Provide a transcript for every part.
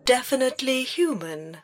definitely human.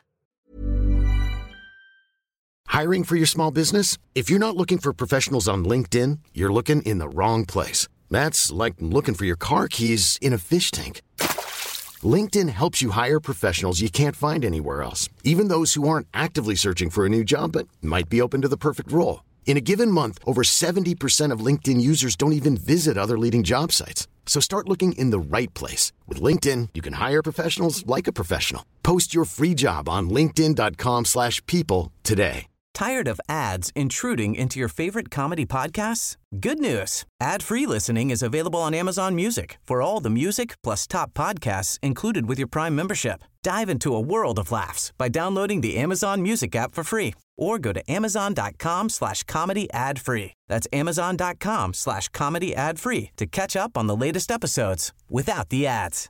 Hiring for your small business? If you're not looking for professionals on LinkedIn, you're looking in the wrong place. That's like looking for your car keys in a fish tank. LinkedIn helps you hire professionals you can't find anywhere else, even those who aren't actively searching for a new job but might be open to the perfect role. In a given month, over 70% of LinkedIn users don't even visit other leading job sites. So start looking in the right place. With LinkedIn, you can hire professionals like a professional. Post your free job on linkedin.com/people today. Tired of ads intruding into your favorite comedy podcasts? Good news. Ad-free listening is available on Amazon Music for all the music plus top podcasts included with your Prime membership. Dive into a world of laughs by downloading the Amazon Music app for free or go to amazon.com/comedy ad-free. That's amazon.com/comedy ad-free to catch up on the latest episodes without the ads.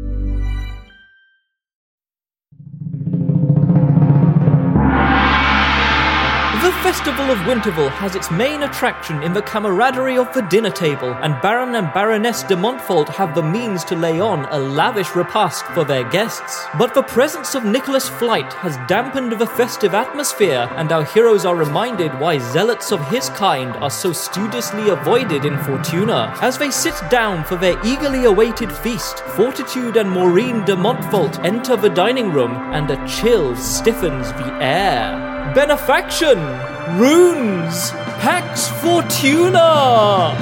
The Festival of Winterval has its main attraction in the camaraderie of the dinner table, and Baron and Baroness de Montfort have the means to lay on a lavish repast for their guests. But the presence of Nicholas Flight has dampened the festive atmosphere, and our heroes are reminded why zealots of his kind are so studiously avoided in Fortuna. As they sit down for their eagerly awaited feast, Fortitude and Maureen de Montfort enter the dining room, and a chill stiffens the air. Benefaction! Runes! Pax Fortuna!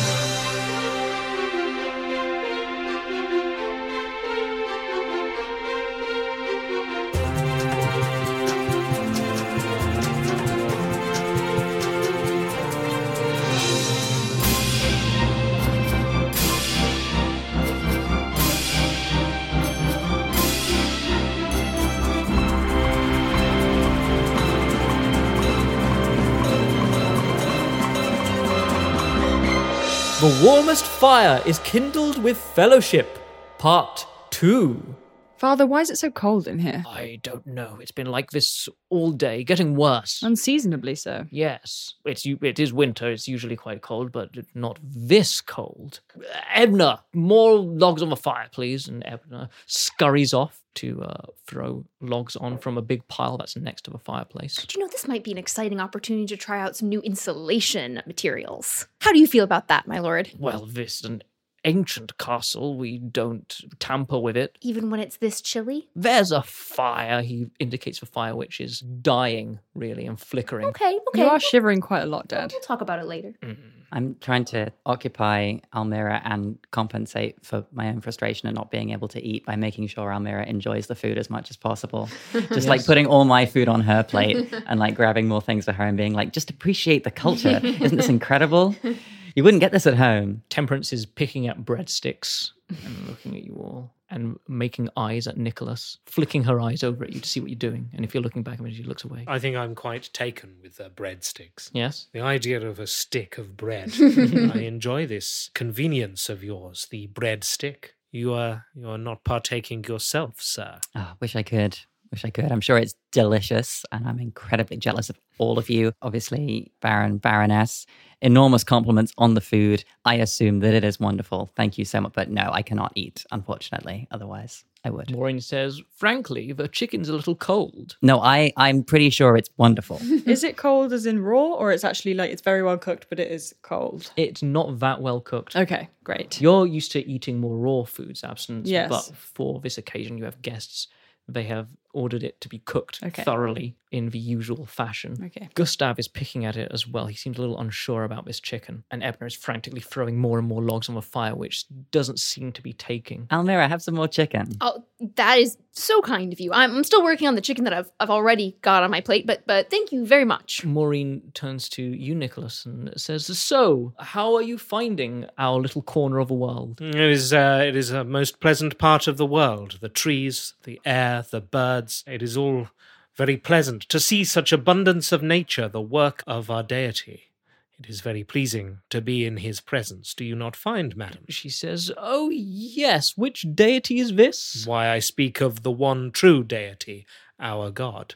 The warmest fire is kindled with fellowship. Part 2. Father, why is it so cold in here? I don't know. It's been like this all day, getting worse. Unseasonably so. Yes. It is winter. It's usually quite cold, but not this cold. Ebner, more logs on the fire, please. And Ebner scurries off to throw logs on from a big pile that's next to the fireplace. Do you know, this might be an exciting opportunity to try out some new insulation materials. How do you feel about that, my lord? Well, this is an ancient castle. We don't tamper with it. Even when it's this chilly? There's a fire. He indicates the fire, which is dying, really, and flickering. Okay. You are shivering quite a lot, Dad. We'll talk about it later. I'm trying to occupy Almira and compensate for my own frustration and not being able to eat by making sure Almira enjoys the food as much as possible. Just like putting all my food on her plate and like grabbing more things for her and being like, just appreciate the culture. Isn't this incredible? You wouldn't get this at home. Temperance is picking up breadsticks and looking at you all and making eyes at Nicholas, flicking her eyes over at you to see what you're doing. And if you're looking back at her, she looks away. I think I'm quite taken with the breadsticks. Yes? The idea of a stick of bread. I enjoy this convenience of yours, the bread stick. You are not partaking yourself, sir. Oh, wish I could. I'm sure it's delicious, and I'm incredibly jealous of all of you. Obviously, Baron, Baroness, enormous compliments on the food. I assume that it is wonderful. Thank you so much. But no, I cannot eat, unfortunately. Otherwise, I would. Maureen says, frankly, the chicken's a little cold. No, I'm pretty sure it's wonderful. Is it cold as in raw, or it's actually like it's very well cooked, but it is cold? It's not that well cooked. Okay, great. You're used to eating more raw foods, Absence. Yes. But for this occasion, you have guests. They have ordered it to be cooked thoroughly in the usual fashion. Okay. Gustav is picking at it as well. He seems a little unsure about this chicken. And Ebner is frantically throwing more and more logs on the fire, which doesn't seem to be taking. Almira, have some more chicken. Oh, that is so kind of you. I'm still working on the chicken that I've already got on my plate, but thank you very much. Maureen turns to you, Nicholas, and says, so, how are you finding our little corner of the world? It is a most pleasant part of the world. The trees, the air, the birds. It is all very pleasant to see such abundance of nature, the work of our deity. It is very pleasing to be in his presence, do you not find, madam? She says, oh, yes, which deity is this? Why, I speak of the one true deity, our God.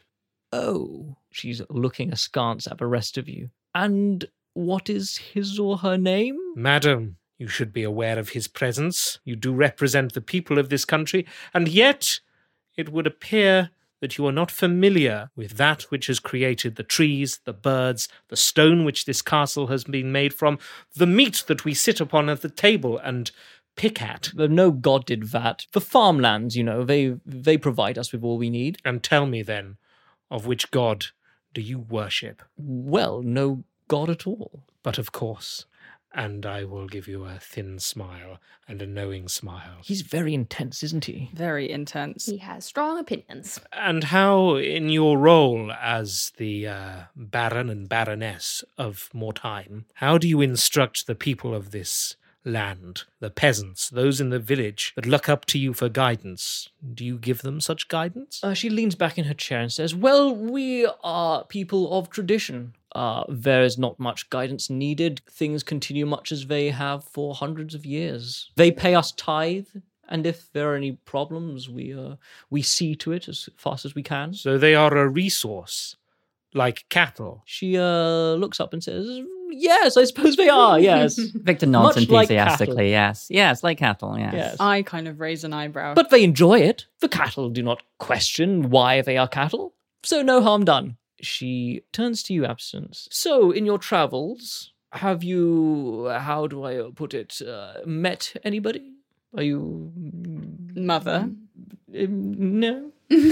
Oh, she's looking askance at the rest of you. And what is his or her name? Madam, you should be aware of his presence. You do represent the people of this country, and yet it would appear that you are not familiar with that which has created the trees, the birds, the stone which this castle has been made from, the meat that we sit upon at the table and pick at. But no god did that. The farmlands, they provide us with all we need. And tell me then, of which god do you worship? Well, no god at all. But of course, and I will give you a thin smile and a knowing smile. He's very intense, isn't he? Very intense. He has strong opinions. And how, in your role as the Baron and Baroness of Mortime, how do you instruct the people of this land, the peasants, those in the village that look up to you for guidance? Do you give them such guidance? She leans back in her chair and says, well, we are people of tradition. There is not much guidance needed. Things continue much as they have for hundreds of years. They pay us tithe, and if there are any problems, we see to it as fast as we can. So they are a resource, like cattle. She looks up and says, yes, I suppose they are, yes. Victor nods Much like enthusiastically, yes. Yes, like cattle, yes. Yes. I kind of raise an eyebrow. But they enjoy it. The cattle do not question why they are cattle, so no harm done. She turns to you, Absence. So, in your travels, have you, how do I put it, met anybody? Are you... Mother? No?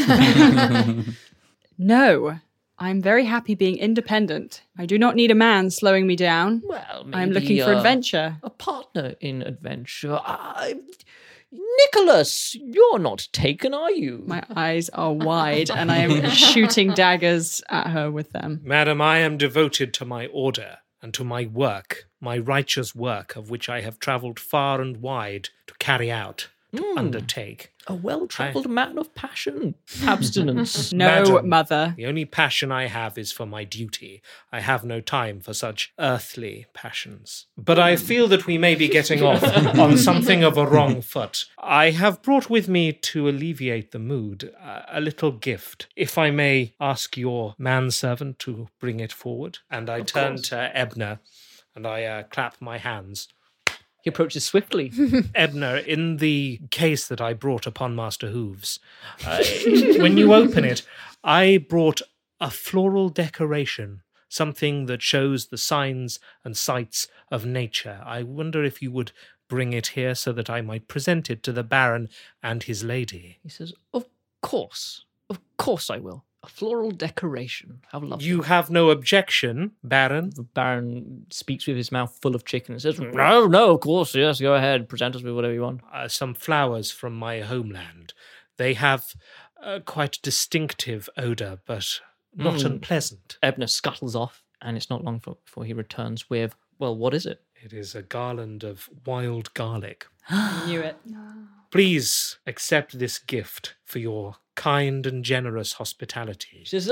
No. I'm very happy being independent. I do not need a man slowing me down. Well, maybe... I'm looking for adventure. A partner in adventure. Nicholas, you're not taken, are you? My eyes are wide and I am shooting daggers at her with them. Madam, I am devoted to my order and to my work, my righteous work, of which I have travelled far and wide to carry out, to undertake. A well-travelled man of passion. Abstinence. No, Madam, mother. The only passion I have is for my duty. I have no time for such earthly passions. But I feel that we may be getting off on something of a wrong foot. I have brought with me, to alleviate the mood, a little gift. If I may ask your manservant to bring it forward. And I turn to Ebner and I clap my hands. He approaches swiftly. Ebner, in the case that I brought upon Master Hooves, when you open it, I brought a floral decoration, something that shows the signs and sights of nature. I wonder if you would bring it here so that I might present it to the Baron and his lady. He says, of course I will. A floral decoration. How lovely. You have no objection, Baron? The Baron speaks with his mouth full of chicken and says, no, of course, yes, go ahead. Present us with whatever you want. Some flowers from my homeland. They have quite a distinctive odour, but not unpleasant. Ebner scuttles off, and it's not long before he returns with, well, what is it? It is a garland of wild garlic. Knew it. Please accept this gift for your kind and generous hospitality. She says,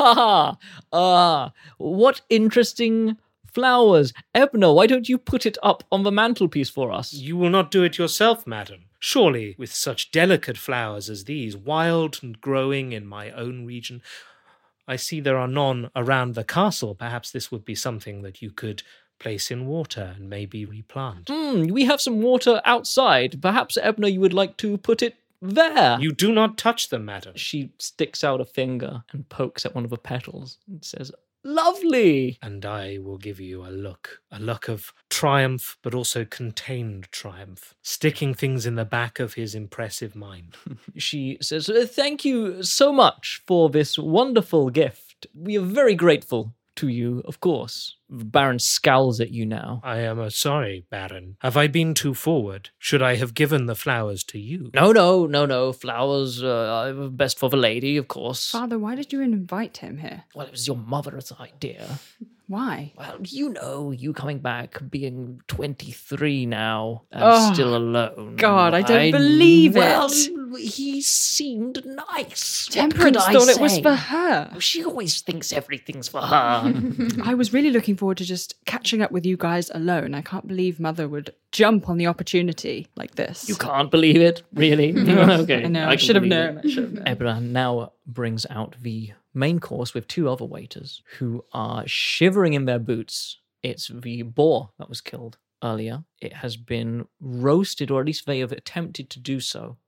what interesting flowers. Ebner, why don't you put it up on the mantelpiece for us? You will not do it yourself, madam. Surely, with such delicate flowers as these, wild and growing in my own region, I see there are none around the castle. Perhaps this would be something that you could place in water and maybe replant. We have some water outside. Perhaps, Ebner, you would like to put it there. You do not touch them, madam. She sticks out a finger and pokes at one of the petals and says, lovely. And I will give you a look of triumph, but also contained triumph, sticking things in the back of his impressive mind. She says, thank you so much for this wonderful gift. We are very grateful to you, of course. The Baron scowls at you now. I am sorry, Baron. Have I been too forward? Should I have given the flowers to you? No. Flowers are best for the lady, of course. Father, why did you invite him here? Well, it was your mother's idea. Why? Well, you coming back, being 23 now, and still alone. God, I don't believe it. Well, he seemed nice. Temperance thought it was for her. She always thinks everything's for her. I was really looking forward to just catching up with you guys alone. I can't believe Mother would jump on the opportunity like this. You can't believe it? Really? Okay. I know, I should have known. Ebner now brings out the main course with two other waiters who are shivering in their boots. It's the boar that was killed earlier. It has been roasted, or at least they have attempted to do so,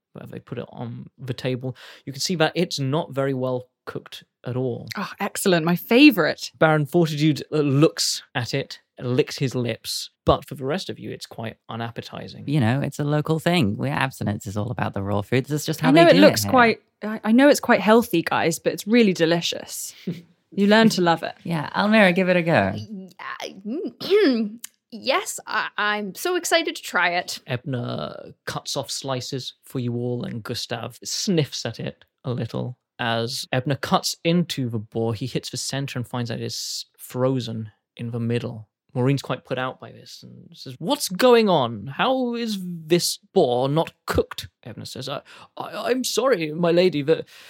where they put it on the table. You can see that it's not very well cooked at all. Oh, excellent. My favourite. Baron Fortitude looks at it, licks his lips, but for the rest of you, it's quite unappetizing. You know, it's a local thing. We're abstinence is all about the raw foods. That's just how I know they it do looks here. quite... I know it's quite healthy, guys, but it's really delicious. You learn to love it. Yeah, Almira, give it a go. Yes, I'm so excited to try it. Ebner cuts off slices for you all, and Gustav sniffs at it a little. As Ebner cuts into the boar, he hits the center and finds out it's frozen in the middle. Maureen's quite put out by this and says, "What's going on? How is this boar not cooked?" Ebner says, I'm sorry, my lady,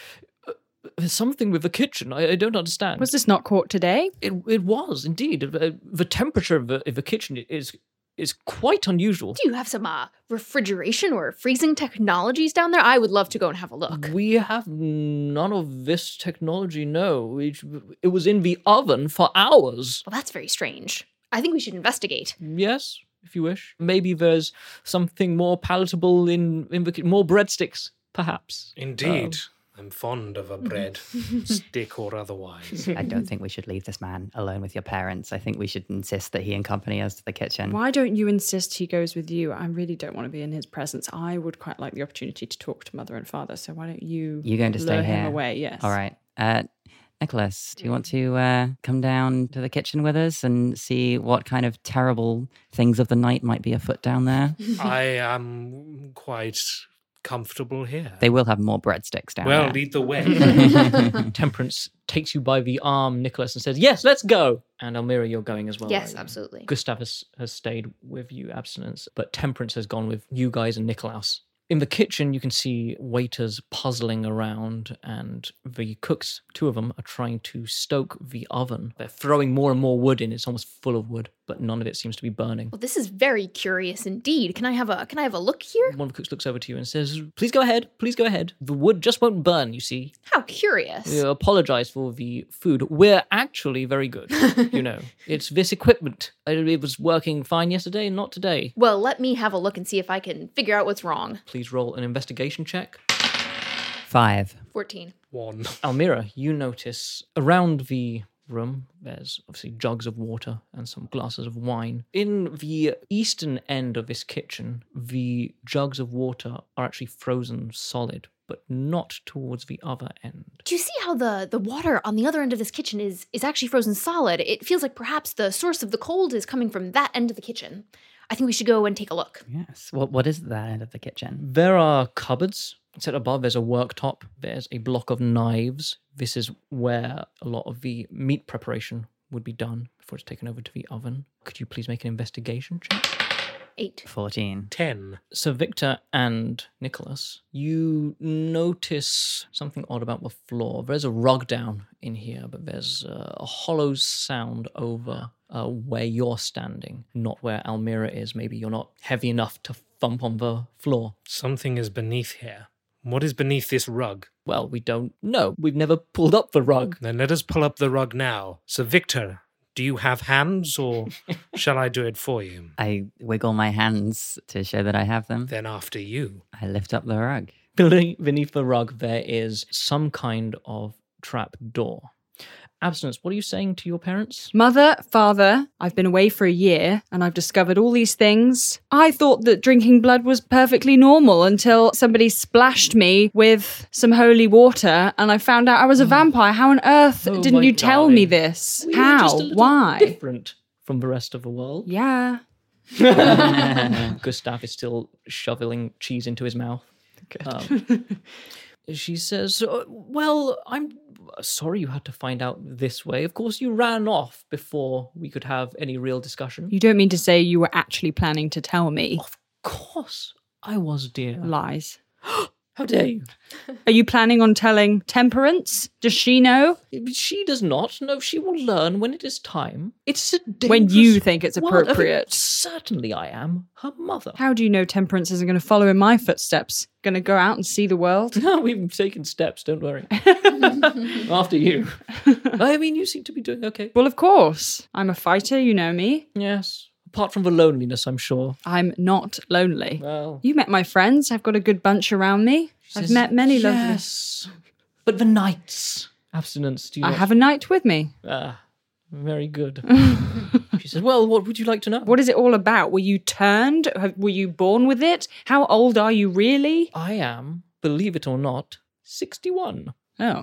there's something with the kitchen. I don't understand. Was this not caught today? It was, indeed. The temperature of the kitchen is quite unusual. Do you have some refrigeration or freezing technologies down there? I would love to go and have a look. We have none of this technology, no. It was in the oven for hours. Well, that's very strange. I think we should investigate. Yes, if you wish. Maybe there's something more palatable in the more breadsticks, perhaps. Indeed. I'm fond of a bread, stick or otherwise. I don't think we should leave this man alone with your parents. I think we should insist that he accompany us to the kitchen. Why don't you insist he goes with you? I really don't want to be in his presence. I would quite like the opportunity to talk to mother and father, so why don't you You're going to stay lure here? him away? Yes. All right. Nicholas, do you want to come down to the kitchen with us and see what kind of terrible things of the night might be afoot down there? I am quite comfortable here. They will have more breadsticks down Well, there. lead the way. Temperance takes you by the arm, Nicholas, and says, "Yes, let's go." And Almira, you're going as well. Yes, right? absolutely. Gustav has stayed with you, Abstinence, but Temperance has gone with you guys and Nikolaus. In the kitchen, you can see waiters puzzling around, and the cooks, two of them, are trying to stoke the oven. They're throwing more and more wood in. It's almost full of wood, but none of it seems to be burning. Well, this is very curious indeed. Can I have a look here? One of the cooks looks over to you and says, "Please go ahead. Please go ahead. The wood just won't burn, you see." How curious. We apologize for the food. We're actually very good. You know, it's this equipment. It was working fine yesterday and not today. Well, let me have a look and see if I can figure out what's wrong. Please roll an investigation check. 5. 14. 1. Almira, you notice around the room, there's obviously jugs of water and some glasses of wine. In the eastern end of this kitchen, the jugs of water are actually frozen solid, but not towards the other end. Do you see how the water on the other end of this kitchen is actually frozen solid? It feels like perhaps the source of the cold is coming from that end of the kitchen. I think we should go and take a look. Yes. What is that end of the kitchen? There are cupboards. Set above, there's a worktop. There's a block of knives. This is where a lot of the meat preparation would be done before it's taken over to the oven. Could you please make an investigation check? 8. 14. 10. So Victor and Nicholas, you notice something odd about the floor. There's a rug down in here, but there's a hollow sound over where you're standing, not where Almira is. Maybe you're not heavy enough to thump on the floor. Something is beneath here. What is beneath this rug? Well, we don't know. We've never pulled up the rug. Then let us pull up the rug now. So, Victor, do you have hands, or shall I do it for you? I wiggle my hands to show that I have them. Then after you. I lift up the rug. Beneath the rug, there is some kind of trap door. Abstinence, what are you saying to your parents? Mother, father, I've been away for a year and I've discovered all these things. I thought that drinking blood was perfectly normal until somebody splashed me with some holy water and I found out I was a vampire. How on earth Oh, didn't my you tell me darling. this? We're How? just a little Why? different from the rest of the world. Yeah. Gustav is still shoveling cheese into his mouth. She says, well, I'm sorry you had to find out this way. Of course, you ran off before we could have any real discussion. You don't mean to say you were actually planning to tell me? Of course I was, dear. Lies. How dare you? Are you planning on telling Temperance? Does she know? She does not. No, she will learn when it is time. It's a dangerous... When you think it's Well, appropriate. certainly I am her mother. How do you know Temperance isn't going to follow in my footsteps? Going to go out and see the world? No, we've taken steps, don't worry. After you. I mean, you seem to be doing okay. Well, of course. I'm a fighter, you know me. Yes, Apart from the loneliness, I'm sure. I'm not lonely. Well, You met my friends. I've got a good bunch around me. I've says, met many lovely. yes, but the nights. Abstinence, do you I not? have a knight with me. Ah, very good. She says, well, what would you like to know? What is it all about? Were you turned? Were you born with it? How old are you really? I am, believe it or not, 61. Oh.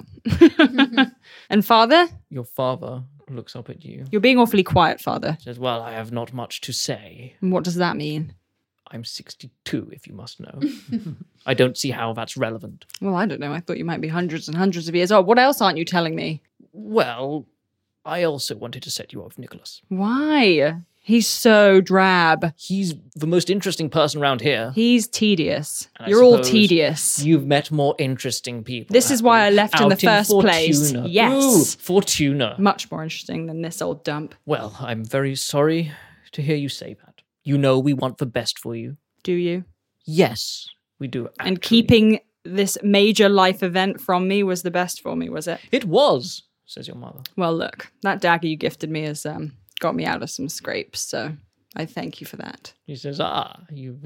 And father? Your father looks up at you. You're being awfully quiet, father. Says, well, I have not much to say. And what does that mean? I'm 62, if you must know. I don't see how that's relevant. Well, I don't know. I thought you might be hundreds and hundreds of years old. What else aren't you telling me? Well, I also wanted to set you up with Nicholas. Why? He's so drab. He's the most interesting person around here. He's tedious. And I You're all suppose tedious. You've met more interesting people. This is why I left in the first place. Fortuna. Yes. Ooh, Fortuna. Much more interesting than this old dump. Well, I'm very sorry to hear you say that. You know we want the best for you. Do you? Yes, we do. And actually. keeping this major life event from me was the best for me, was it? It was, says your mother. Well, look, that dagger you gifted me has got me out of some scrapes, so I thank you for that. He says, you've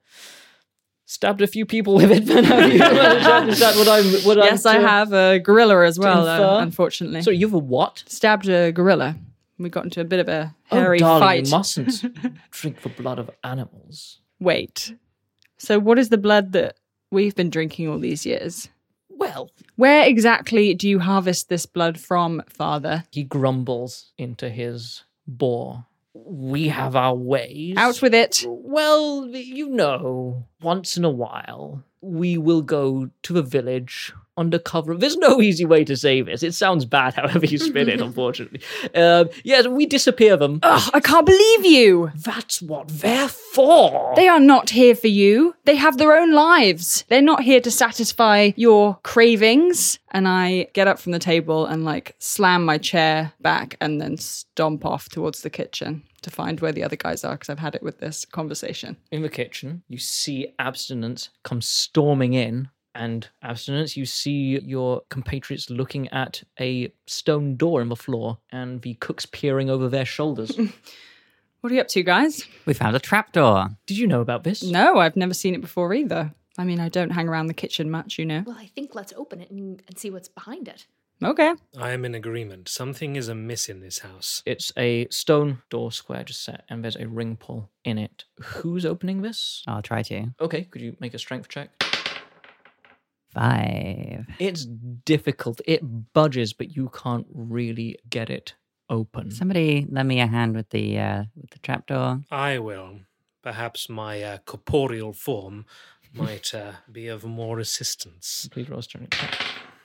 stabbed a few people with it, then, have you? Is that what Yes, I have a gorilla as well, infer? unfortunately. So you have a what? Stabbed a gorilla. We got into a bit of a hairy darling, fight. you mustn't drink the blood of animals. Wait. So what is the blood that we've been drinking all these years? Well, Where exactly do you harvest this blood from, father? he grumbles into his boar. We have our ways. Out with it. Well, you know, once in a while, we will go to the village undercover. There's no easy way to say this. It sounds bad however you spin it, unfortunately. Yes, we disappear them. Ugh, I can't believe you. That's what they're for. They are not here for you. They have their own lives. They're not here to satisfy your cravings. And I get up from the table and slam my chair back and then stomp off towards the kitchen to find where the other guys are because I've had it with this conversation. In the kitchen, you see Abstinence come storming in. And Abstinence, you see your compatriots looking at a stone door in the floor and the cooks peering over their shoulders. What are you up to, guys? We found a trapdoor. Did you know about this? No, I've never seen it before either. I mean, I don't hang around the kitchen much, you know. Well, I think let's open it and see what's behind it. Okay. I am in agreement. Something is amiss in this house. It's a stone door square just set, and there's a ring pull in it. Who's opening this? I'll try to. Okay, could you make a strength check? 5. It's difficult. It budges, but you can't really get it open. Somebody lend me a hand with the trapdoor. I will. Perhaps my corporeal form might be of more assistance. Please roll a strength check.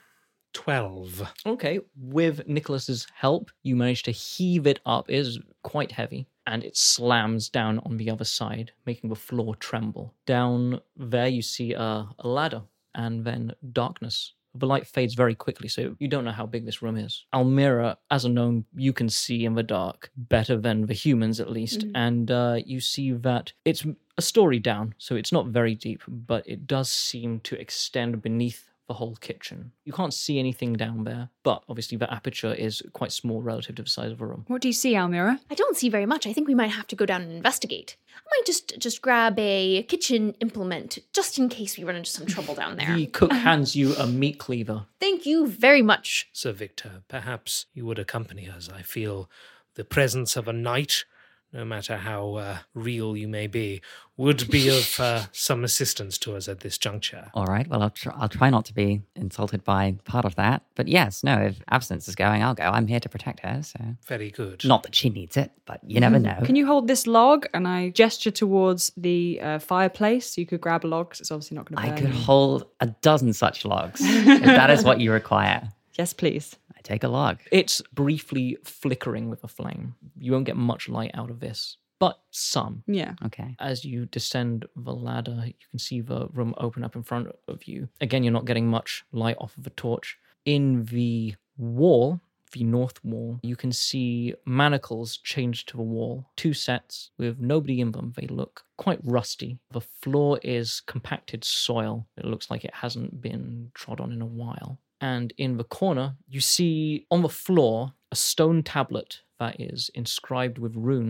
12. Okay, with Nicholas's help, you manage to heave it up. It is quite heavy, and it slams down on the other side, making the floor tremble. Down there, you see a ladder, and then darkness. The light fades very quickly, so you don't know how big this room is. Almira, as a gnome, you can see in the dark, better than the humans at least, and you see that it's a story down, so it's not very deep, but it does seem to extend beneath the whole kitchen. You can't see anything down there, but obviously the aperture is quite small relative to the size of a room. What do you see, Almira? I don't see very much. I think we might have to go down and investigate. I might just grab a kitchen implement just in case we run into some trouble down there. The cook hands you a meat cleaver. Thank you very much. Sir Victor, perhaps you would accompany us. I feel the presence of a knight, no matter how real you may be, would be of some assistance to us at this juncture. All right, well, I'll try not to be insulted by part of that. But yes, no, if Abstinence is going, I'll go. I'm here to protect her, so... Very good. Not that she needs it, but you never know. Can you hold this log? And I gesture towards the fireplace. You could grab a log because it's obviously not going to I burn. could hold a dozen such logs, if that is what you require. Yes, please. I take a log. It's briefly flickering with a flame. You won't get much light out of this, but some. Yeah. Okay. As you descend the ladder, you can see the room open up in front of you. Again, you're not getting much light off of a torch. In the wall, the north wall, you can see manacles chained to the wall. 2 sets with nobody in them. They look quite rusty. The floor is compacted soil. It looks like it hasn't been trod on in a while. And in the corner, you see on the floor a stone tablet that is inscribed with runes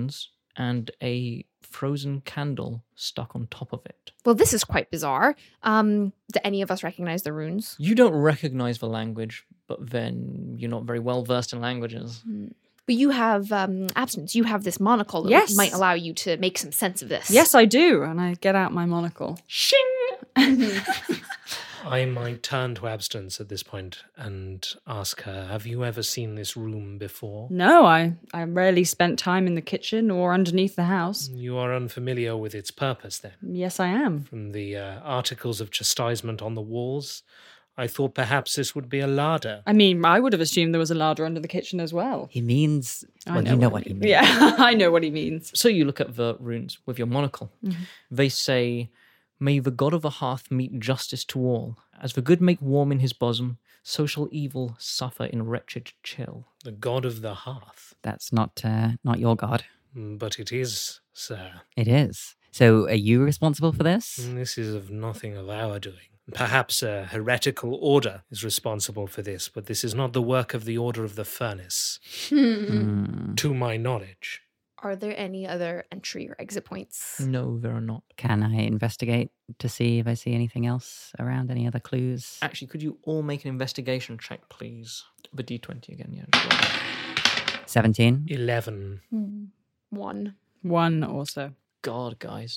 and a frozen candle stuck on top of it. Well, this is quite bizarre. Do any of us recognize the runes? You don't recognize the language, but then you're not very well versed in languages. But you have abstinence. You have this monocle that Yes. might allow you to make some sense of this. Yes, I do. And I get out my monocle. Shing! I might turn to Abstinence at this point and ask her, have you ever seen this room before? No, I rarely spent time in the kitchen or underneath the house. You are unfamiliar with its purpose, then? Yes, I am. From the articles of chastisement on the walls, I thought perhaps this would be a larder. I mean, I would have assumed there was a larder under the kitchen as well. He means... I Well, you know what he means. Yeah, I know what he means. So you look at the runes with your monocle. They say, "May the god of the hearth meet justice to all. As the good make warm in his bosom, so shall evil suffer in wretched chill." The god of the hearth. That's not your god. But it is, sir. It is. So are you responsible for this? This is of nothing of our doing. Perhaps a heretical order is responsible for this, but this is not the work of the Order of the Furnace, to my knowledge. Are there any other entry or exit points? No, there are not. Can I investigate to see if I see anything else around, any other clues? Actually, could you all make an investigation check, please? The D20 again, yeah. Just 17. 11. 1. One also. God, guys.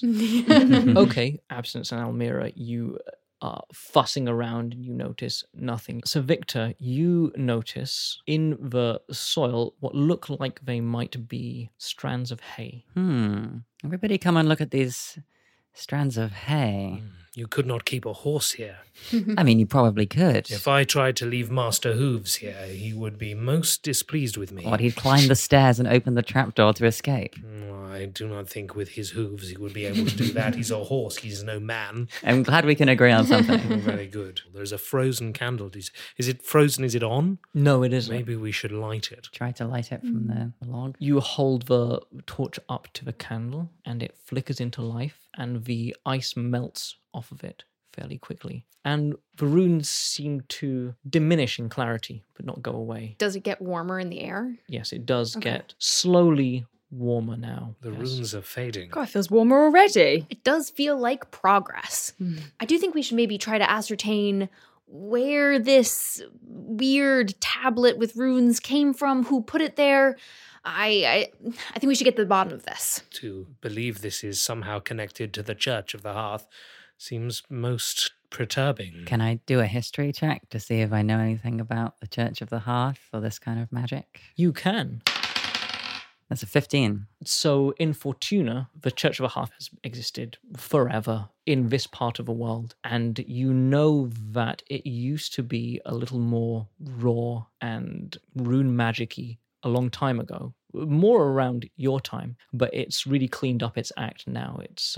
Okay, Absence and Almira, you are fussing around and you notice nothing. So, Victor, you notice in the soil what look like they might be strands of hay. Everybody come and look at these strands of hay. You could not keep a horse here. I mean, you probably could. If I tried to leave Master Hooves here, he would be most displeased with me. What, he'd climb the stairs and open the trapdoor to escape? I do not think with his hooves he would be able to do that. He's a horse, he's no man. I'm glad we can agree on something. Very good. There's a frozen candle. Is it frozen? Is it on? No, it isn't. Maybe we should light it. Try to light it from the log. You hold the torch up to the candle and it flickers into life and the ice melts off of it fairly quickly. And the runes seem to diminish in clarity, but not go away. Does it get warmer in the air? Yes, it does get slowly warmer now. The runes are fading. God, it feels warmer already. It does feel like progress. I do think we should maybe try to ascertain where this weird tablet with runes came from, who put it there. I think we should get to the bottom of this. To believe this is somehow connected to the Church of the Hearth seems most perturbing. Can I do a history check to see if I know anything about the Church of the Hearth or this kind of magic? You can. That's a 15. So in Fortuna, the Church of the Hearth has existed forever in this part of the world. And you know that it used to be a little more raw and rune magic-y a long time ago, more around your time, but it's really cleaned up its act now. It's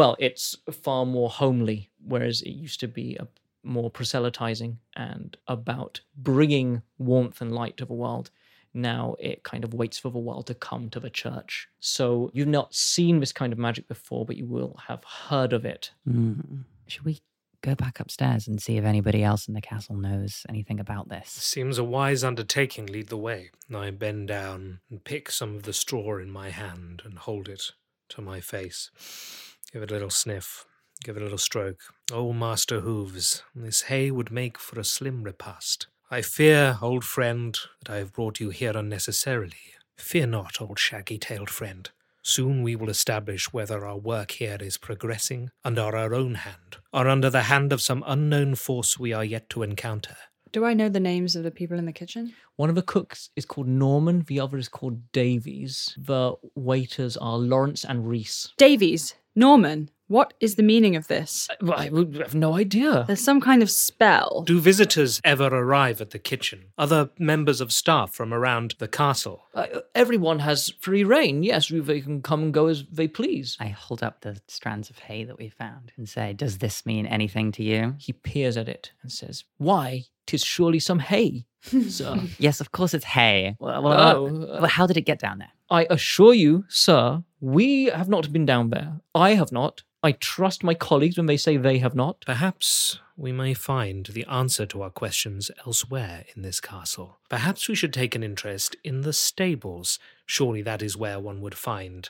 far more homely, whereas it used to be a more proselytizing and about bringing warmth and light to the world. Now it kind of waits for the world to come to the church. So you've not seen this kind of magic before, but you will have heard of it. Should we go back upstairs and see if anybody else in the castle knows anything about this? Seems a wise undertaking. Lead the way. I bend down and pick some of the straw in my hand and hold it to my face. Give it a little sniff. Give it a little stroke. Oh, Master Hooves, this hay would make for a slim repast. I fear, old friend, that I have brought you here unnecessarily. Fear not, old shaggy-tailed friend. Soon we will establish whether our work here is progressing under our own hand, or under the hand of some unknown force we are yet to encounter. Do I know the names of the people in the kitchen? One of the cooks is called Norman, the other is called Davies. The waiters are Lawrence and Reese. Davies. Norman. What is the meaning of this? I have no idea. There's some kind of spell. Do visitors ever arrive at the kitchen? Other members of staff from around the castle? Everyone has free reign. Yes, they can come and go as they please. I hold up the strands of hay that we found and say, does this mean anything to you? He peers at it and says, "Why, 'tis surely some hay, sir." Yes, of course it's hay. Well, how did it get down there? I assure you, sir, we have not been down there. I have not. I trust my colleagues when they say they have not. Perhaps we may find the answer to our questions elsewhere in this castle. Perhaps we should take an interest in the stables. Surely that is where one would find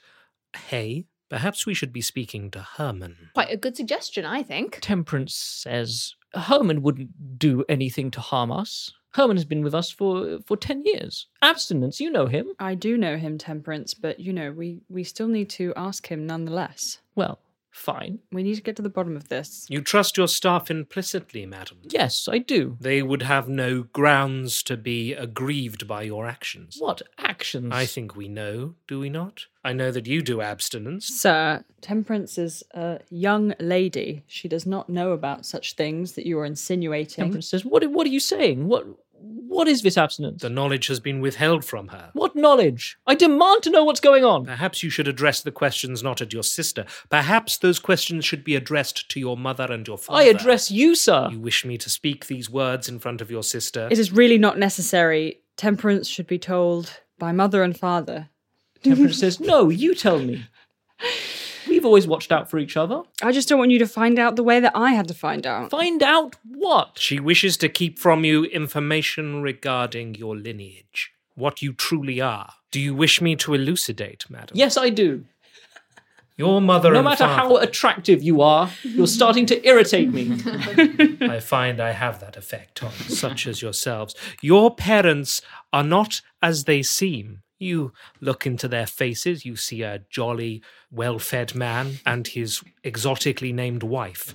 Hey, perhaps we should be speaking to Herman. Quite a good suggestion, I think. Temperance says Herman wouldn't do anything to harm us. Herman has been with us for 10 years. Abstinence, you know him. I do know him, Temperance, but, we still need to ask him nonetheless. Well, fine. We need to get to the bottom of this. You trust your staff implicitly, madam? Yes, I do. They would have no grounds to be aggrieved by your actions. What actions? I think we know, do we not? I know that you do abstinence. Sir, Temperance is a young lady. She does not know about such things that you are insinuating. Temperance says, what are you saying? What is this abstinence? The knowledge has been withheld from her. What knowledge? I demand to know what's going on. Perhaps you should address the questions not at your sister. Perhaps those questions should be addressed to your mother and your father. I address you, sir. You wish me to speak these words in front of your sister? It is really not necessary. Temperance should be told by mother and father. Temperance says, no, you tell me. We've always watched out for each other. I just don't want you to find out the way that I had to find out. Find out what? She wishes to keep from you information regarding your lineage, what you truly are. Do you wish me to elucidate, madam? Yes, I do. Your mother No and matter father... how attractive you are, you're starting to irritate me. I find I have that effect on such as yourselves. Your parents are not as they seem. You look into their faces, you see a jolly, well-fed man and his exotically named wife.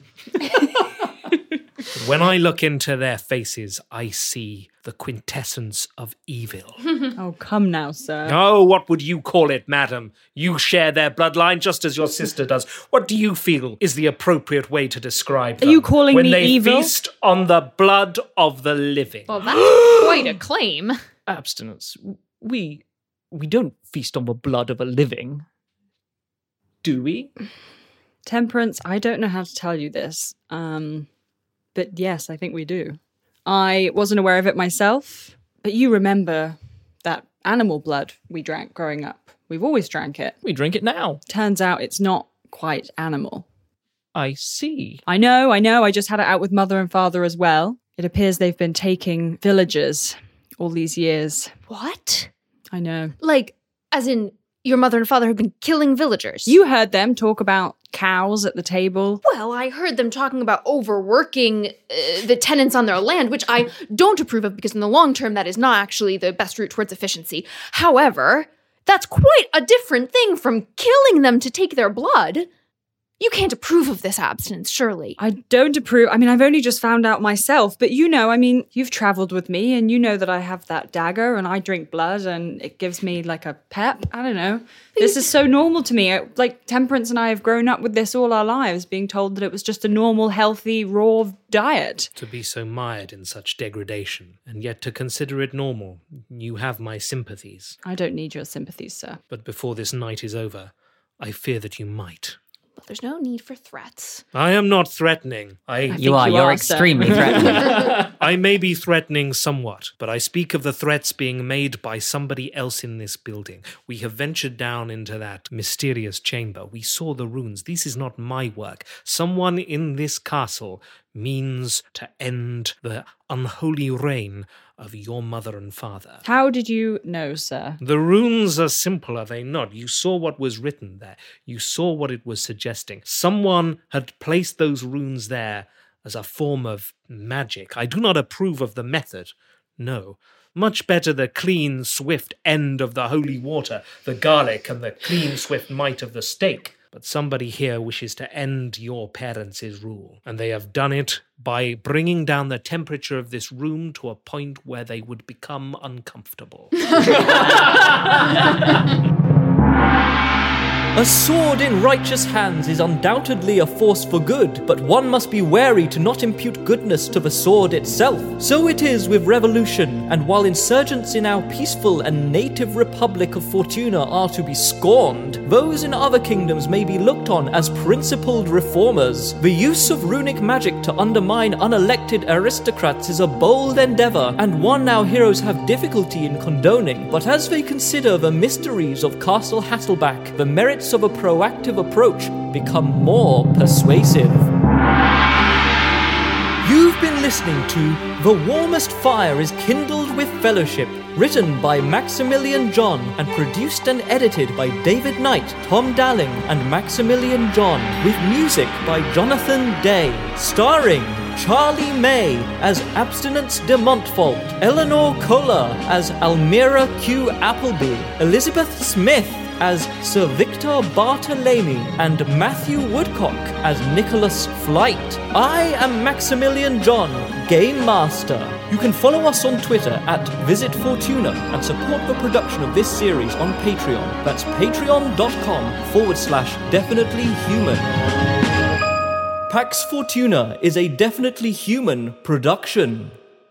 When I look into their faces, I see the quintessence of evil. Oh, come now, sir. Oh, what would you call it, madam? You share their bloodline just as your sister does. What do you feel is the appropriate way to describe them? Are you calling when me they evil? feast on the blood of the living? Well, that's quite a claim. Abstinence. We don't feast on the blood of a living. Do we? Temperance, I don't know how to tell you this. But yes, I think we do. I wasn't aware of it myself, but you remember that animal blood we drank growing up. We've always drank it. We drink it now. Turns out it's not quite animal. I see. I know. I just had it out with mother and father as well. It appears they've been taking villagers all these years. What? I know. Like, as in, your mother and father have been killing villagers? You heard them talk about cows at the table. Well, I heard them talking about overworking the tenants on their land, which I don't approve of because in the long term, that is not actually the best route towards efficiency. However, that's quite a different thing from killing them to take their blood. You can't approve of this abstinence, surely. I don't approve. I mean, I've only just found out myself, but you've traveled with me and you know that I have that dagger and I drink blood and it gives me like a pep. I don't know. This is so normal to me. Like Temperance and I have grown up with this all our lives, being told that it was just a normal, healthy, raw diet. To be so mired in such degradation, and yet to consider it normal, you have my sympathies. I don't need your sympathies, sir. But before this night is over, I fear that you might. Well, there's no need for threats. I am not threatening. You're extremely threatening. I may be threatening somewhat, but I speak of the threats being made by somebody else in this building. We have ventured down into that mysterious chamber. We saw the runes. This is not my work. Someone in this castle means to end the unholy reign of your mother and father. How did you know, sir? The runes are simple, are they not? You saw what was written there. You saw what it was suggesting. Someone had placed those runes there as a form of magic. I do not approve of the method. No. Much better the clean, swift end of the holy water, the garlic, and the clean, swift might of the stake. But somebody here wishes to end your parents' rule, and they have done it by bringing down the temperature of this room to a point where they would become uncomfortable. A sword in righteous hands is undoubtedly a force for good, but one must be wary to not impute goodness to the sword itself. So it is with revolution, and while insurgents in our peaceful and native republic of Fortuna are to be scorned, those in other kingdoms may be looked on as principled reformers. The use of runic magic to undermine unelected aristocrats is a bold endeavor, and one our heroes have difficulty in condoning, but as they consider the mysteries of Castle Hasselback, the merits of a proactive approach become more persuasive. You've been listening to The Warmest Fire is Kindled with Fellowship, written by Maximilian John and produced and edited by David Knight, Tom Dalling, and Maximilian John, with music by Jonathan Day, starring Charlie May as Abstinence de Montfort, Eleanor Kohler as Almira Q. Appleby, Elizabeth Smith as Sir Victor Barthélemy, and Matthew Woodcock as Nicholas Flight. I am Maximilian John, Game Master. You can follow us on Twitter at Visit Fortuna and support the production of this series on Patreon. That's patreon.com/definitely human. Pax Fortuna is a Definitely Human production.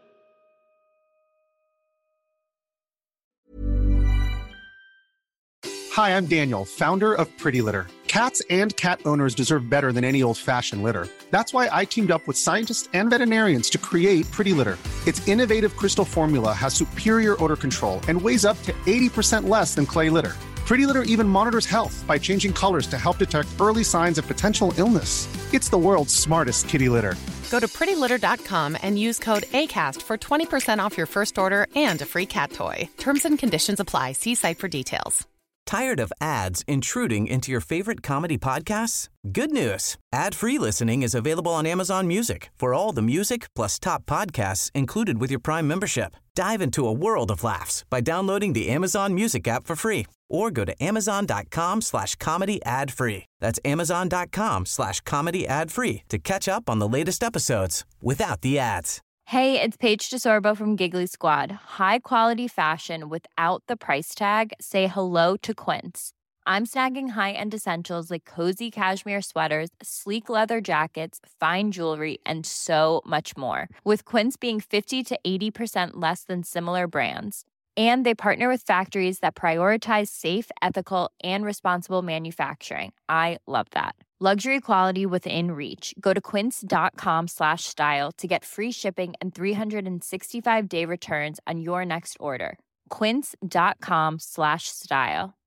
Hi, I'm Daniel, founder of Pretty Litter. Cats and cat owners deserve better than any old-fashioned litter. That's why I teamed up with scientists and veterinarians to create Pretty Litter. Its innovative crystal formula has superior odor control and weighs up to 80% less than clay litter. Pretty Litter even monitors health by changing colors to help detect early signs of potential illness. It's the world's smartest kitty litter. Go to prettylitter.com and use code ACAST for 20% off your first order and a free cat toy. Terms and conditions apply. See site for details. Tired of ads intruding into your favorite comedy podcasts? Good news. Ad-free listening is available on Amazon Music for all the music plus top podcasts included with your Prime membership. Dive into a world of laughs by downloading the Amazon Music app for free or go to amazon.com/comedy ad-free. That's amazon.com/comedy ad-free to catch up on the latest episodes without the ads. Hey, it's Paige DeSorbo from Giggly Squad. High quality fashion without the price tag. Say hello to Quince. I'm snagging high-end essentials like cozy cashmere sweaters, sleek leather jackets, fine jewelry, and so much more. With Quince being 50 to 80% less than similar brands. And they partner with factories that prioritize safe, ethical, and responsible manufacturing. I love that. Luxury quality within reach. Go to quince.com/style to get free shipping and 365-day returns on your next order. Quince.com/style.